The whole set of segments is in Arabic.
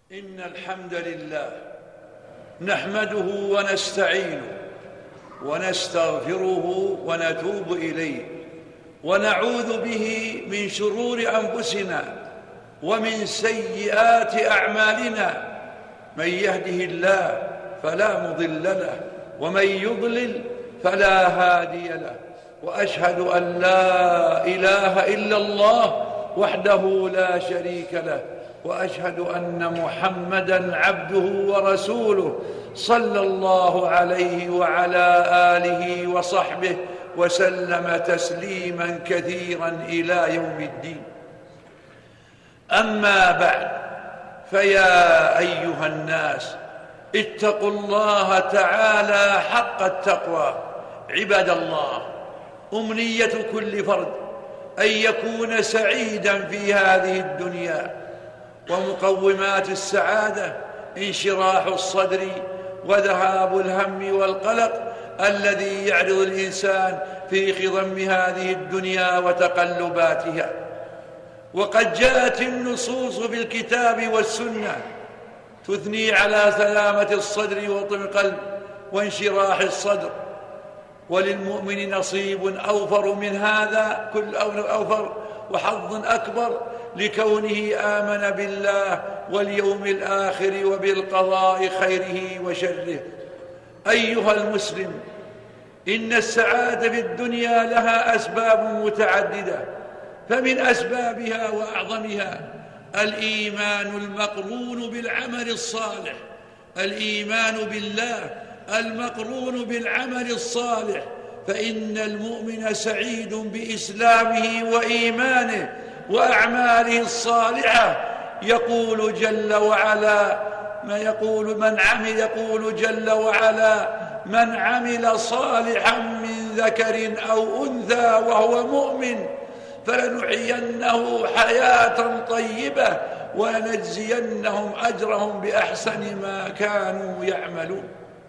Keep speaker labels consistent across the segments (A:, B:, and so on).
A: إن الحمد لله نحمده ونستعينه ونستغفره ونتوب إليه ونعوذ به من شرور أنفسنا ومن سيئات أعمالنا. من يهده الله فلا مضل له ومن يضلل فلا هادي له، وأشهد أن لا إله إلا الله وحده لا شريك له، وأشهد أن محمدًا عبده ورسوله صلى الله عليه وعلى آله وصحبه وسلم تسليماً كثيراً إلى يوم الدين. أما بعد، فيا أيها الناس اتقوا الله تعالى حق التقوى. عباد الله، أمنية كل فرد أن يكون سعيداً في هذه الدنيا، ومقومات السعادة انشراح الصدر وذهاب الهم والقلق الذي يعرض الإنسان في خضم هذه الدنيا وتقلباتها. وقد جاءت النصوص في الكتاب والسنة تثني على سلامة الصدر وطمئنان القلب وانشراح الصدر، وللمؤمن نصيب أوفر من هذا، كل أوفر وحظ أكبر، لكونه آمن بالله واليوم الآخر وبالقضاء خيره وشره. أيها المسلم، إن السعادة في الدنيا لها أسباب متعددة، فمن أسبابها وأعظمها الإيمان المقرون بالعمل الصالح، الإيمان بالله المقرون بالعمل الصالح، فإن المؤمن سعيد بإسلامه وإيمانه وأعماله الصالحة. يقول جل وعلا من عمل صالحا من ذكر أو أنثى وهو مؤمن فلنحيينه حياة طيبة ولنجزينهم أجرهم بأحسن ما كانوا يعملون.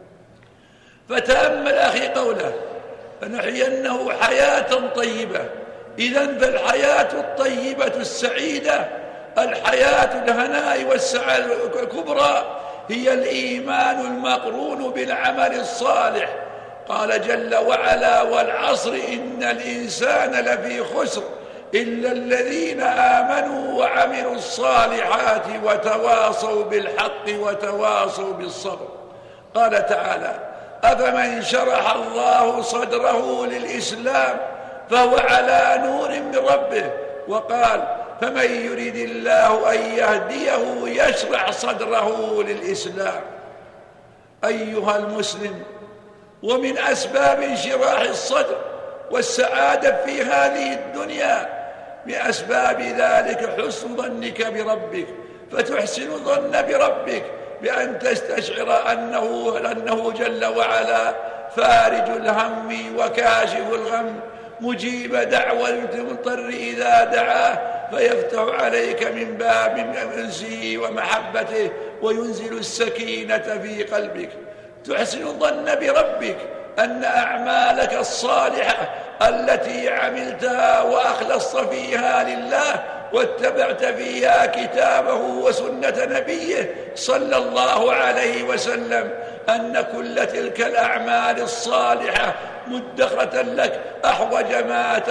A: فتأمل أخي قوله فنحيينه حياة طيبة. إذن فالحياة الطيبة السعيدة، الحياة الهناء والسعادة الكبرى، هي الإيمان المقرون بالعمل الصالح. قال جل وعلا: والعصر إن الإنسان لفي خسر إلا الذين آمنوا وعملوا الصالحات وتواصوا بالحق وتواصوا بالصبر. قال تعالى: أفمن شرح الله صدره للإسلام فهو على نور من ربه. وقال: فمن يريد الله أن يهديه يشرح صدره للإسلام. أيها المسلم، ومن أسباب انشراح الصدر والسعادة في هذه الدنيا، من أسباب ذلك حسن ظنك بربك، فتحسن الظن بربك بأن تستشعر أنه جل وعلا فارج الهم وكاشف الغم، مجيب دعوة المضطر إذا دعاه، فيفتح عليك من باب أنسه ومحبته وينزل السكينة في قلبك. تحسن الظن بربك أن أعمالك الصالحة التي عملتها وأخلصت فيها لله واتبعت فيها كتابه وسنة نبيه صلى الله عليه وسلم، أن كل تلك الأعمال الصالحة مدخرة لك أحوج ما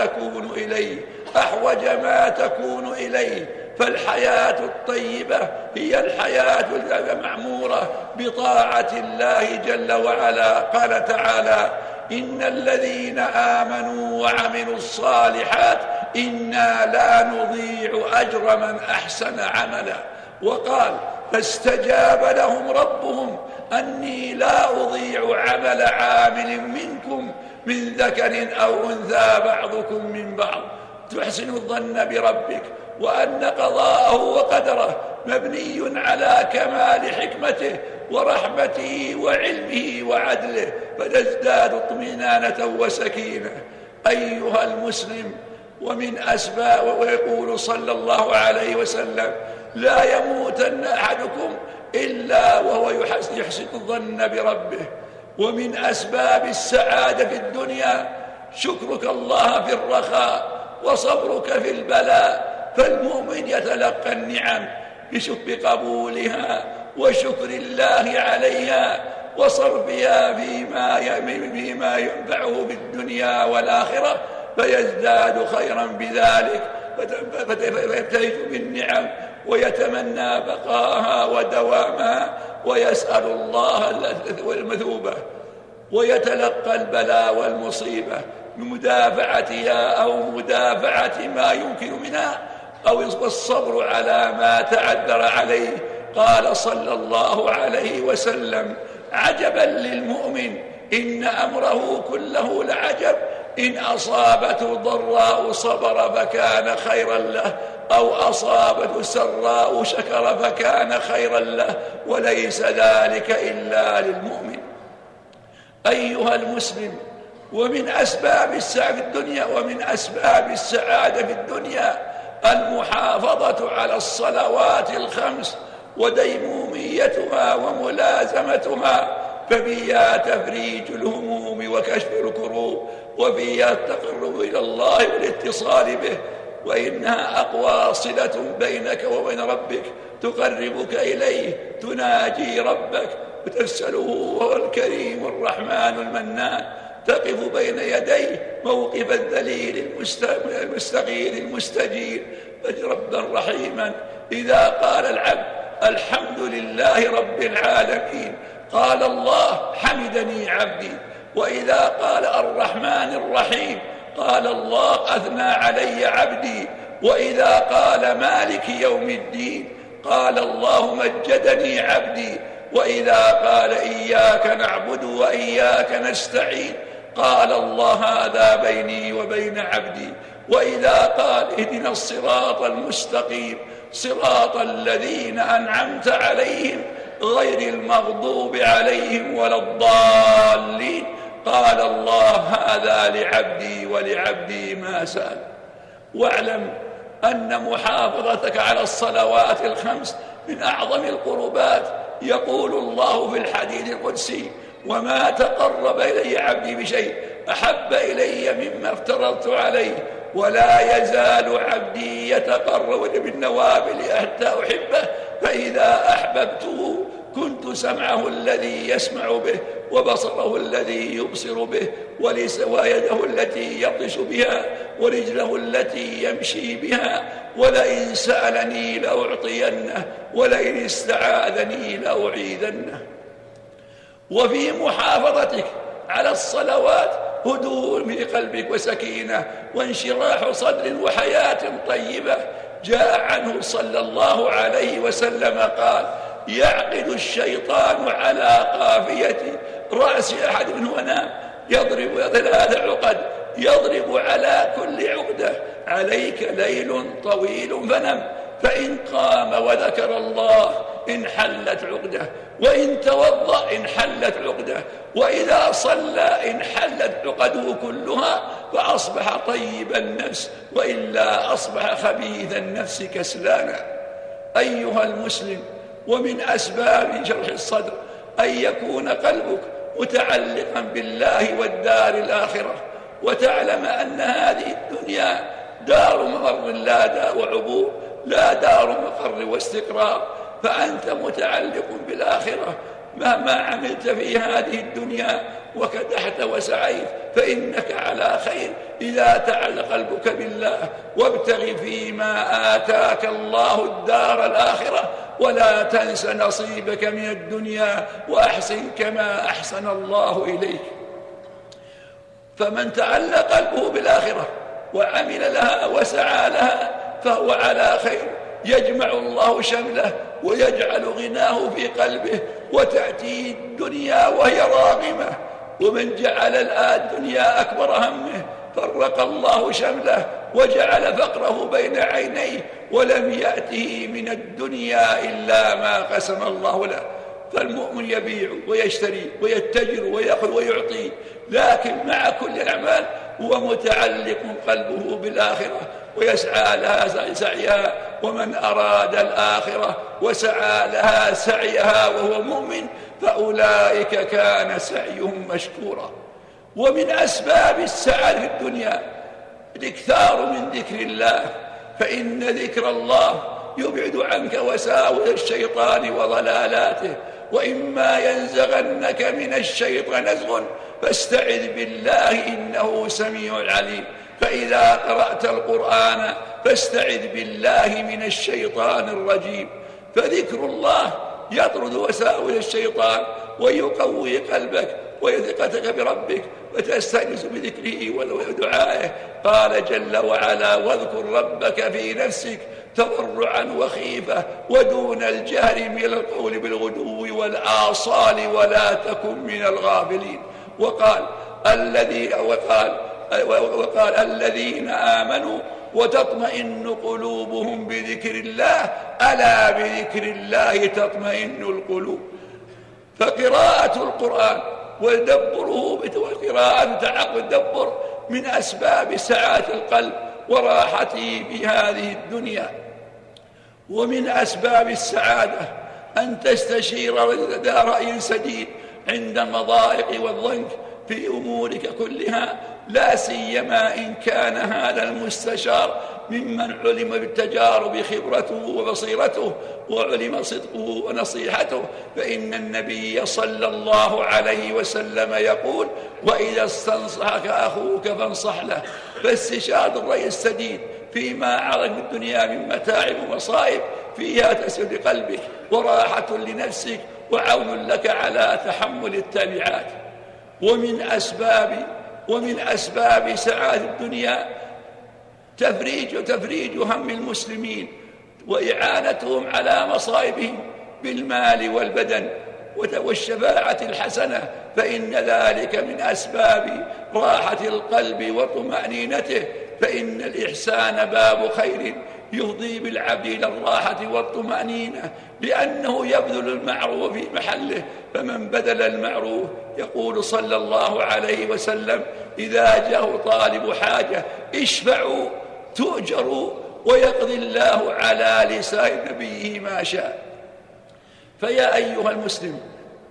A: تكون إليه. فالحياة الطيبة هي الحياة المعمورة بطاعة الله جل وعلا. قال تعالى: إن الذين آمنوا وعملوا الصالحات إنا لا نضيع أجر من أحسن عملا. وقال: فاستجاب لهم ربهم أني لا أضيع عمل عامل منكم من ذكر أو أنثى بعضكم من بعض. تحسن الظن بربك وأن قضاءه وقدره مبني على كمال حكمته ورحمته وعلمه وعدله، فتزداد اطمئنانة وسكينة. أيها المسلم، ومن أسباب، ويقول صلى الله عليه وسلم: لا يموتن أحدكم إلا وهو يحسن الظن بربه. ومن أسباب السعادة في الدنيا شكرك الله في الرخاء وصبرك في البلاء، فالمؤمن يتلقى النعم بقبولها وشكر الله عليها وصرفها فيما ينفعه بالدنيا والآخرة، فيزداد خيرا بذلك، فيبتهج بالنعم ويتمنى بقاها ودوامها ويسأل الله المثوبة، ويتلقى البلاء والمصيبة بمدافعتها أو مدافعة ما يمكن منها أو الصبر على ما تعذر عليه. قال صلى الله عليه وسلم: عجبا للمؤمن إن أمره كله لعجب، إن أصابته ضراء صبر فكان خيرا له، أو أصابته سراء شكر فكان خيرا له، وليس ذلك إلا للمؤمن. أيها المسلم، ومن أسباب السعادة في الدنيا ومن أسباب السعادة في الدنيا المحافظة على الصلوات الخمس وديموميتها وملازمتها، ففيها تفريج الهموم وكشف الكروب، وفيها التقرب إلى الله والاتصال به، وإنها أقوى صلة بينك وبين ربك تقربك إليه، تناجي ربك وتسأله، وهو الكريم الرحمن المنان، تقف بين يديه موقف الذليل المستغيث المستجير ربا رحيما. إذا قال العبد الحمد لله رب العالمين قال الله حمدني عبدي، وإذا قال الرحمن الرحيم قال الله أثنى علي عبدي، وإذا قال مالك يوم الدين قال الله مجدني عبدي، وإذا قال إياك نعبد وإياك نستعين قال الله هذا بيني وبين عبدي، وإذا قال اهدنا الصراط المستقيم صراط الذين أنعمت عليهم غير المغضوب عليهم ولا الضالين قال الله هذا لعبدي ولعبدي ما سأل. واعلم أن محافظتك على الصلوات الخمس من أعظم القربات. يقول الله في الحديث القدسي: وما تقرب إلي عبدي بشيء أحب إلي مما افترضت عليه، ولا يزال عبدي يتقرب بالنوافل حتى أحبه، فإذا أحببته كنت سمعه الذي يسمع به، وبصره الذي يبصر به، ويده التي يبطش بها، ورجله التي يمشي بها، ولئن سألني لأعطينه، ولئن استعاذني لأعيذنه. وفي محافظتك على الصلوات هدوء في قلبك وسكينة وانشراح صدر وحياة طيبة. جاء عنه صلى الله عليه وسلم قال: يعقد الشيطان على قافية رأس أحد منه ونام، يضرب 3 عقد، يضرب على كل عقدة: عليك ليل طويل فنم، فإن قام وذكر الله انحلت عقده، وإن توضأ انحلت عقده، وإذا صلى انحلت عقده كلها، فأصبح طيب النفس، وإلا أصبح خبيث النفس كسلانا. أيها المسلم، ومن أسباب شرح الصدر أن يكون قلبك متعلقا بالله والدار الآخرة، وتعلم أن هذه الدنيا دار ممر لا دار وعبور، لا دار مقر واستقرار، فأنت متعلق بالآخرة. مهما عملت في هذه الدنيا وكدحت وسعيت فإنك على خير إذا تعلق قلبك بالله. وابتغ فيما آتاك الله الدار الآخرة، ولا تنس نصيبك من الدنيا، وأحسن كما أحسن الله إليك. فمن تعلق قلبه بالآخرة وعمل لها وسعى لها فهو على خير، يجمع الله شمله ويجعل غناه في قلبه، وتأتيه الدنيا وهي راغمة. ومن جعل الدنيا أكبر همه فرق الله شمله وجعل فقره بين عينيه، ولم يأته من الدنيا إلا ما قسم الله له. فالمؤمن يبيع ويشتري ويتجر ويأخذ ويعطي، لكن مع كل الأعمال هو متعلق قلبه بالآخرة ويسعى لها سعيها. ومن أراد الآخرة وسعى لها سعيها وهو مؤمن فأولئك كان سعيهم مشكورا. ومن أسباب السعادة في الدنيا الإكثار من ذكر الله، فإن ذكر الله يبعد عنك وساوس الشيطان وضلالاته. وإما ينزغنك من الشيطان نزغ فاستعذ بالله إنه سميع عليم. فإذا قرأت القرآن فاستعذ بالله من الشيطان الرجيم. فذكر الله يطرد وساوس الشيطان ويقوي قلبك وثقتك بربك وتستأنس بذكره ودعائه. قال جل وعلا: واذكر ربك في نفسك تضرعا وخيفة ودون الجهر من القول بالغدو والآصال ولا تكن من الغافلين. وقال الذين آمنوا وتطمئن قلوبهم بذكر الله ألا بذكر الله تطمئن القلوب. فقراءة القرآن ودبره وقراءة التدبر من أسباب سعادة القلب وراحته في هذه الدنيا. ومن أسباب السعادة أن تستشير ذا رأي سديد عند المضائق والضنك في أمورك كلها، لا سيما إن كان هذا المستشار ممن علم بالتجارب خبرته وبصيرته وعلم صدقه ونصيحته. فإن النبي صلى الله عليه وسلم يقول: وإذا استنصحك أخوك فانصح له. فاستشارة الرأي السديد فيما عرف الدنيا من متاعب ومصائب فيها تسعد قلبك وراحة لنفسك وعون لك على تحمل التبعات. ومن أسباب سعادة الدنيا تفريج هم المسلمين وإعانتهم على مصائبهم بالمال والبدن والشفاعة الحسنة، فإن ذلك من أسباب راحة القلب وطمأنينته. فإن الإحسان باب خير يفضي بالعبد إلى الراحة والطمأنينة، لأنه يبذل المعروف في محله. فمن بذل المعروف يقول صلى الله عليه وسلم: إذا جاءه طالب حاجة اشفعوا تؤجروا ويقضي الله على لسان نبيه ما شاء. فيا أيها المسلم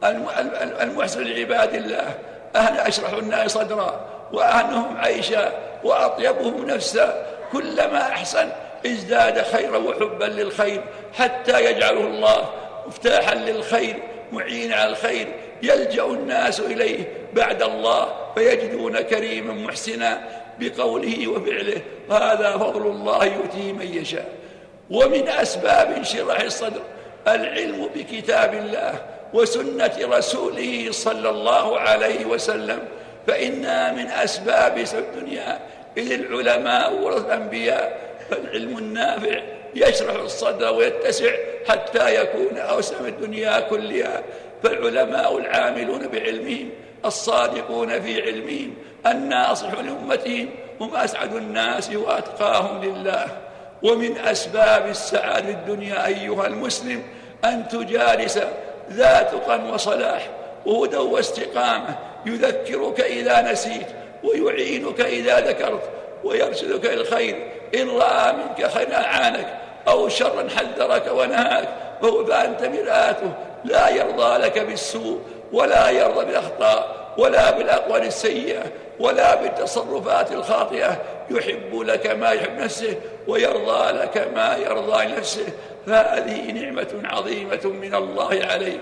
A: المحسن لعباد الله أشرح الناس صدرا وأهنهم عيشا وأطيبهم نفسا، كلما أحسن ازداد خيرا وحبا للخير، حتى يجعله الله مفتاحا للخير معين على الخير يلجأ الناس إليه بعد الله، فيجدون كريما محسنا بقوله وفعله، وهذا فضل الله يؤتيه من يشاء. ومن أسباب انشراح الصدر العلم بكتاب الله وسنة رسوله صلى الله عليه وسلم، فإنها من أسباب الدنيا. إذ العلماء ورث الأنبياء، فالعلم النافع يشرح الصدر ويتسع حتى يكون أوسع الدنيا كلها. فالعلماء العاملون بعلمهم الصادقون في علمهم الناصحون لأمتهم هم أسعد الناس وأتقاهم لله. ومن أسباب السعادة الدنيا أيها المسلم أن تجالس ذا تقى وصلاح وهدى واستقامة، يذكرك إذا نسيت ويعينك إذا ذكرت ويرشدك إلى الخير. إن رأى منك خيرا أعانك أو شرا حذرك ونهاك، فأنت مرآته، لا يرضى لك بالسوء ولا يرضى بالأخطاء ولا بالأقوال السيئة ولا بالتصرفات الخاطئة. يحب لك ما يحب نفسه ويرضى لك ما يرضى لنفسه، فهذه نعمة عظيمة من الله عليك.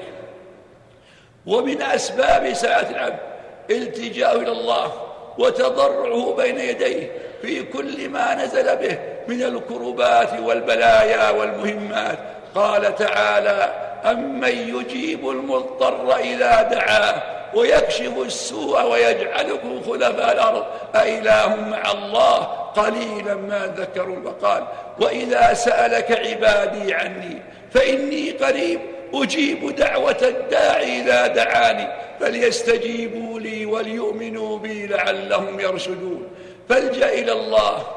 A: ومن أسباب سعادة العبد التجاء إلى الله وتضرعه بين يديه في كل ما نزل به من الكربات والبلايا والمهمات. قال تعالى: أمن يجيب المضطر إذا دعاه ويكشف السوء ويجعلكم خلفاء الأرض أإله مع الله قليلا ما تذكرون. وقال: وإذا سألك عبادي عني فإني قريب أجيب دعوة الداعي إذا دعاني فليستجيبوا لي وليؤمنوا بي لعلهم يرشدون. فالجأ إلى الله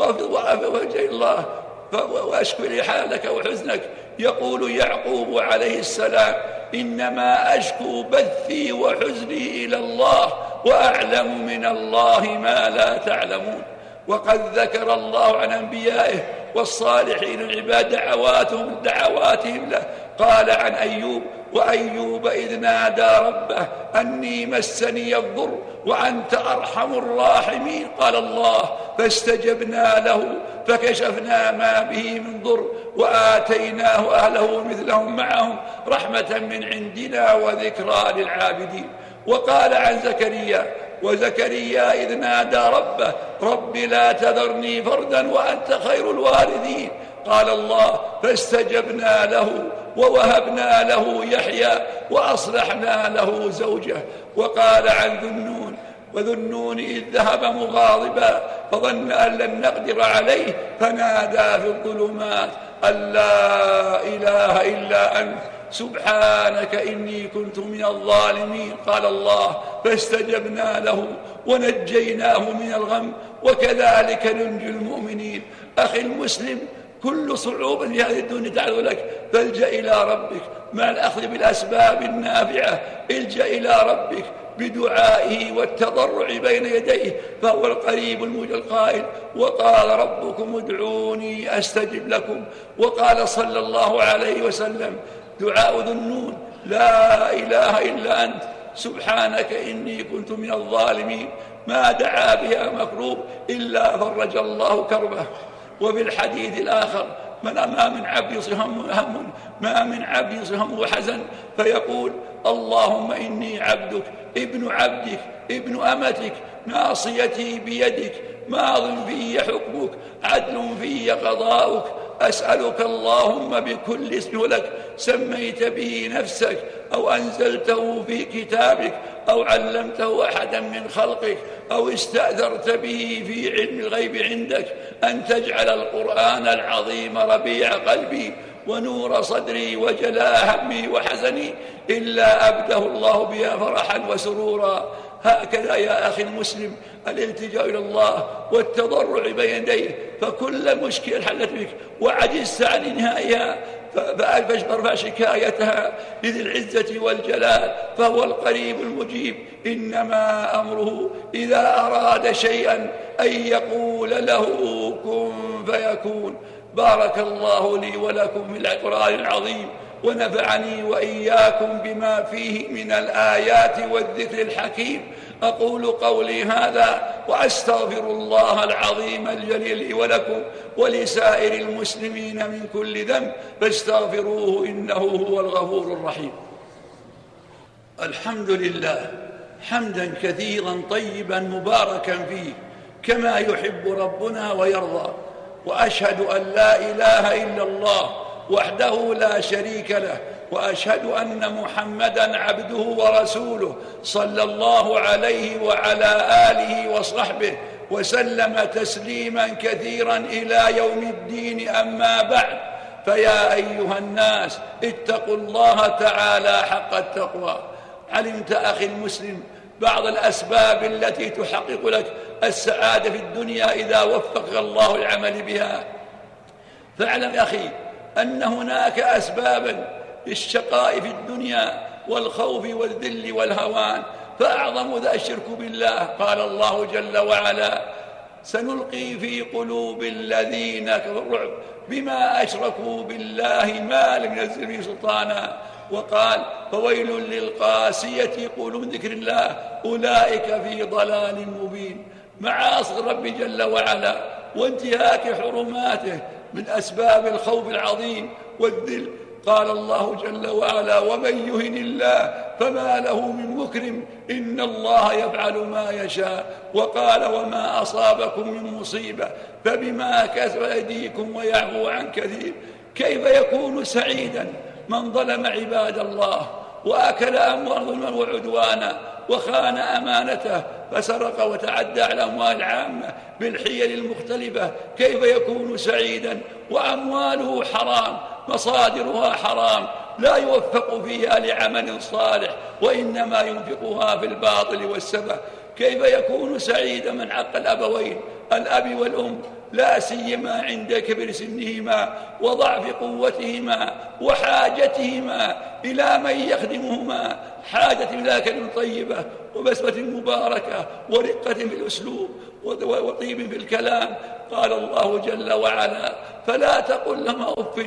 A: وأشكو لي حالك وحزنك. يقول يعقوب عليه السلام: إنما أشكو بثي وحزني إلى الله وأعلم من الله ما لا تعلمون. وقد ذكر الله عن أنبيائه والصالحين العباد دعواتهم له، قال عن أيوب: وأيوب إذ نادى ربه أني مسني الضر وأنت أرحم الراحمين. قال الله: فاستجبنا له فكشفنا ما به من ضر وآتيناه أهله ومثلهم معهم رحمة من عندنا وذكرى للعابدين. وقال عن زكريا: وزكريا إذ نادى ربه رب لا تذرني فردا وأنت خير الوارثين. قال الله: فاستجبنا له ووهبنا له يحيى وأصلحنا له زوجه. وقال عن ذو النون: وذو النون إذ ذهب مغاضبا فظن أن لن نقدر عليه فنادى في الظلمات أن لا إله إلا أنت سبحانك إني كنت من الظالمين. قال الله: فاستجبنا له ونجيناه من الغم وكذلك ننجي المؤمنين. أخي المسلم، كل صعوبة في هذه الدنيا تعرض لك فالجأ إلى ربك مع الأخذ بالأسباب النافعة. الجأ إلى ربك بدعائه والتضرع بين يديه فهو القريب المجيب القائل: وقال ربكم ادعوني أستجب لكم. وقال صلى الله عليه وسلم: دعاء ذو النون: لا إله إلا أنت سبحانك إني كنت من الظالمين، ما دعا بها مكروب إلا فرج الله كربه. وفي الحديث الآخر: ما من عبد يصهم وحزن فيقول: اللهم إني عبدك ابن عبدك ابن أمتك ناصيتي بيدك ماض في حكمك عدل في قضاؤك أسألك اللهم بكل اسم لك سميت به نفسك أو أنزلته في كتابك أو علمته أحدا من خلقك أو استأثرت به في علم الغيب عندك أن تجعل القرآن العظيم ربيع قلبي ونور صدري وجلاء همي وحزني إلا أبده الله بها فرحا وسرورا. هكذا يا أخي المسلم الالتجاء إلى الله والتضرع بين يديه، فكل مشكلة حلت بك وعجزت عن إنهائها فارفع شكايتها لذي العزة والجلال فهو القريب المجيب. إنما أمره إذا أراد شيئا أن يقول له كن فيكون. بارك الله لي ولكم في القرآن العظيم ونفعني وإياكم بما فيه من الآيات والذكر الحكيم. أقول قولي هذا وأستغفر الله العظيم الجليل لي ولكم ولسائر المسلمين من كل ذنب فاستغفروه إنه هو الغفور الرحيم. الحمد لله حمدا كثيرا طيبا مباركا فيه كما يحب ربنا ويرضى، وأشهد أن لا إله إلا الله وحده لا شريك له، وأشهد أن محمدًا عبده ورسوله صلى الله عليه وعلى آله وصحبه وسلم تسليماً كثيراً إلى يوم الدين. أما بعد، فيا أيها الناس اتقوا الله تعالى حق التقوى. علمت أخي المسلم بعض الأسباب التي تحقق لك السعادة في الدنيا إذا وفقك الله العمل بها. فاعلم أخي أن هناك أسباباً للشقاء في الدنيا والخوف والذل والهوان، فأعظم ذا الشرك بالله. قال الله جل وعلا: سنلقي في قلوب الذين كفروا الرعب بما أشركوا بالله ما لم ينزل به سلطانا. وقال: فويل للقاسية قلوب من ذكر الله أولئك في ضلال مبين. معاصي الرب جل وعلا وانتهاك حرماته من أسباب الخوف العظيم والذل. قال الله جل وعلا: ومن يهن الله فما له من مكرم إن الله يفعل ما يشاء. وقال: وما أصابكم من مصيبة فبما كسبت أيديكم ويعفو عن كثير. كيف يكون سعيدا من ظلم عباد الله وأكل أموال ظلما وعدوانا وخان أمانته فسرق وتعدى على الأموال العامة بالحيل المختلفة؟ كيف يكون سعيدا وأمواله حرام مصادرها حرام لا يوفق فيها لعمل صالح وإنما ينفقها في الباطل والسفه؟ كيف يكون سعيدا من عق الأبوين الأب والأم لا سيما عند كبر سنهما وضعف قوتهما وحاجتهما إلى من يخدمهما، حاجة إلى كلمة طيبة وبسمة مباركة ورقة في الأسلوب وطيب في الكلام. قال الله جل وعلا: فلا تقل لهما أف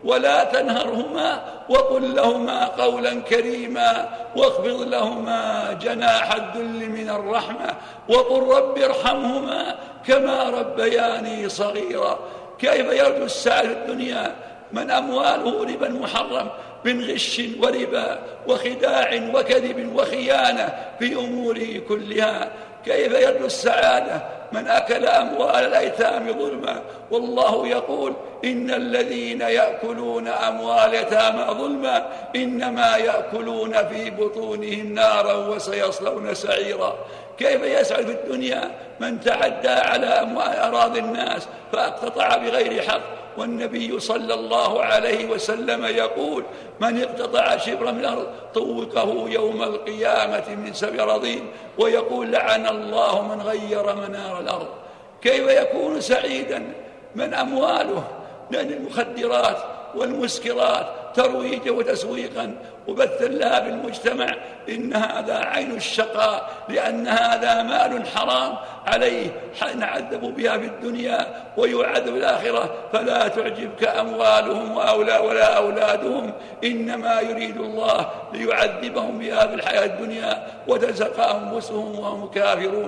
A: ولا تنهرهما وقل لهما قولا كريما واخفض لهما جناح الذل من الرحمة وقل رب ارحمهما كما ربياني صغيرا. كيف يرجو السعادة في الدنيا من أمواله ربا محرم من غش وربا وخداع وكذب وخيانة في أموره كلها؟ كيف يرجو السعادة من أكل أموال الأيتام ظلما والله يقول إن الذين يأكلون أموال اليتامى ظلما إنما يأكلون في بطونهم نارا وسيصلون سعيرا؟ كيف يسعد في الدنيا من تعدى على أراضي الناس فاقتطع بغير حق؟ والنبي صلى الله عليه وسلم يقول من اقتطع شبرا من الأرض طوقه يوم القيامة من 7 رضين، ويقول لعن الله من غير منار الأرض. كيف يكون سعيدا من أمواله لأن المخدرات والمسكرات ترويجا وتسويقا وبثا لها بالمجتمع؟ إن هذا عين الشقاء، لأن هذا مال حرام عليه نعذب بها في الدنيا ويعذب في الآخرة. فلا تعجبك أموالهم ولا أولادهم، إنما يريد الله ليعذبهم بها في الحياة الدنيا وتزهق أنفسهم وهم كافرون.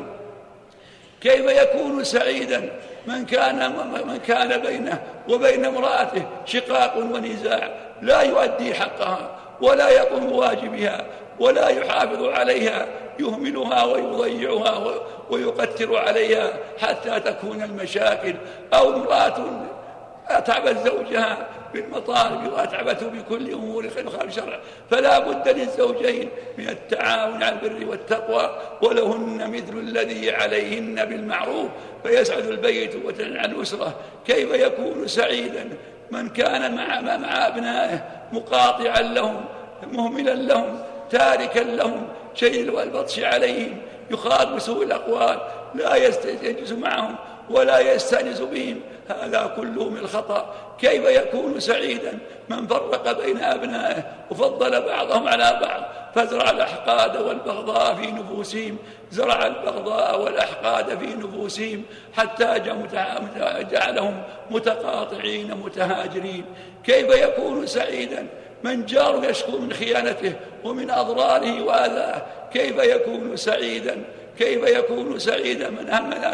A: كيف يكون سعيدا من كان بينه وبين امرأته شقاق ونزاع لا يؤدي حقها ولا يقوم بواجبها ولا يحافظ عليها، يهملها ويضيعها ويقتر عليها حتى تكون المشاكل؟ أو امرأة أتعبت زوجها بالمطالب وأتعبته بكل أمور خارج الشرع، فلا بد للزوجين من التعاون على البر والتقوى ولهن مثل الذي عليهن بالمعروف فيسعد البيت وتنعى الأسرة. كيف يكون سعيدا من كان مع أبنائه مقاطعا لهم مهملا لهم تاركا لهم شيء البطش عليهم، يخاطب بسوء الأقوال، لا يجلس معهم ولا يستأنس بهم؟ هذا كله من الخطأ. كيف يكون سعيدا من فرق بين أبنائه وفضل بعضهم على بعض فزرع الأحقاد والبغضاء في نفوسهم، زرع البغضاء والأحقاد في نفوسهم حتى جعلهم متقاطعين متهاجرين؟ كيف يكون سعيدا من جار يشكو من خيانته ومن أضراره وأذاه؟ كيف يكون سعيدا؟ كيف يكون سعيدا من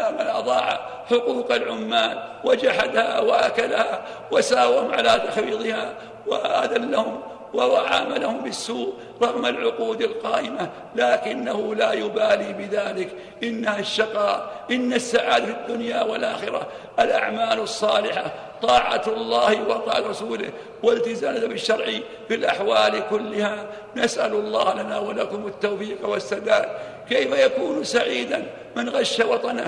A: أضاع حقوق العمال وجحدها وأكلها وساوم على تخفيضها وأذلهم وعاملهم بالسوء رغم العقود القائمة، لكنه لا يبالي بذلك؟ إنها الشقاء. إن السعادة في الدنيا والآخرة الأعمال الصالحة، طاعة الله وطاعة رسوله والتزام بالشرع في الأحوال كلها. نسأل الله لنا ولكم التوفيق والسداد. كيف يكون سعيدا من غش وطنه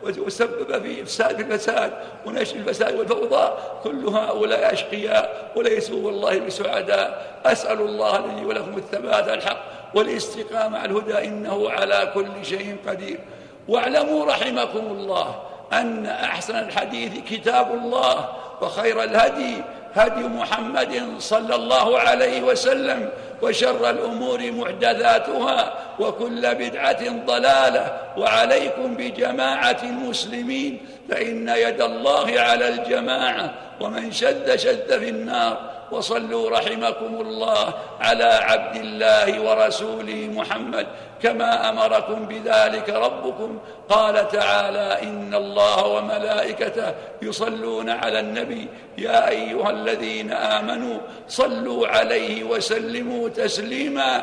A: وسبب في الفساد ونشر الفساد والفوضى؟ كل هؤلاء أشقياء وليسوا والله بسعداء. أسأل الله لي ولكم الثبات على الحق والاستقامة على الهدى، إنه على كل شيء قدير. واعلموا رحمكم الله أن أحسن الحديث كتاب الله، وخير الهدي هدي محمد صلى الله عليه وسلم، وشر الأمور محدثاتها وكل بدعة ضلالة. وعليكم بجماعة المسلمين فإن يد الله على الجماعة، ومن شد في النار. وصلوا رحمكم الله على عبد الله ورسوله محمد كما أمركم بذلك ربكم. قال تعالى: إن الله وملائكته يصلون على النبي يا أيها الذين آمنوا صلوا عليه وسلموا تسليما.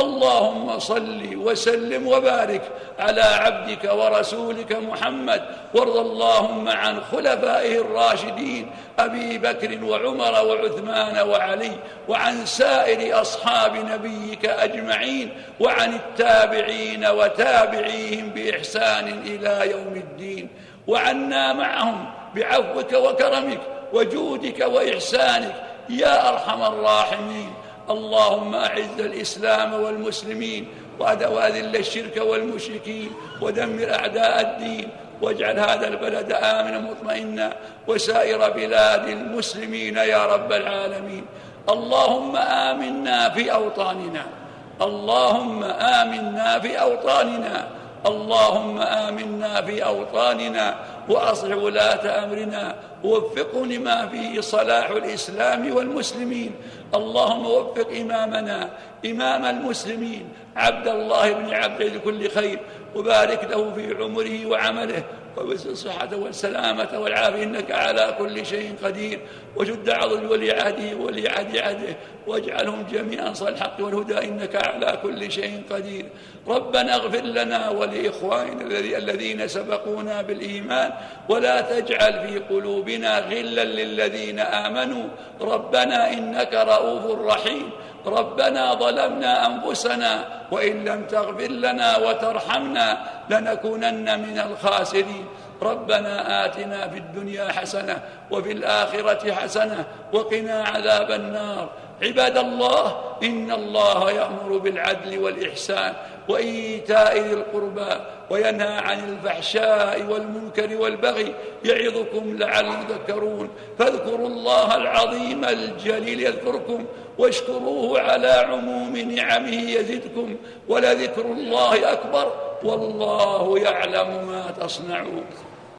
A: اللهم صل وسلم وبارك على عبدك ورسولك محمد، وارض اللهم عن خلفائه الراشدين أبي بكر وعمر وعثمان وعلي، وعن سائر أصحاب نبيك أجمعين، وعن التابعين وتابعيهم بإحسان إلى يوم الدين، وعنا معهم بعفوك وكرمك وجودك وإحسانك يا أرحم الراحمين. اللهم أعز الإسلام والمسلمين وأذل الشرك والمشركين ودمر أعداء الدين، واجعل هذا البلد آمنا مطمئنا وسائر بلاد المسلمين يا رب العالمين. اللهم آمنا في أوطاننا، اللهم آمنا في أوطاننا، اللهم آمنا في أوطاننا وأصلح ولاة أمرنا ووفقهم لما فيه صلاح الإسلام والمسلمين. اللهم وفق إمامنا إمام المسلمين عبد الله بن عبد لكل خير، وبارك له في عمره وعمله والصحة والسلامة والعافية إنك على كل شيء قدير. وشد عضد ولي عهده ولي عهده واجعلهم جميعا صالح الحق والهدى إنك على كل شيء قدير. ربنا اغفر لنا ولإخواننا الذين سبقونا بالإيمان ولا تجعل في قلوبنا غلا للذين آمنوا ربنا إنك رؤوف رحيم. ربنا ظلمنا أنفسنا وإن لم تغفر لنا وترحمنا لنكونن من الخاسرين. ربنا آتنا في الدنيا حسنة وفي الآخرة حسنة وقنا عذاب النار. عباد الله، إن الله يأمر بالعدل والإحسان وإيتاء ذي القربى وينهى عن الفحشاء والمنكر والبغي يعظكم لعلكم تذكرون. فاذكروا الله العظيم الجليل يذكركم واشكروه على عموم نعمه يزدكم ولذكر الله أكبر والله يعلم ما تصنعون.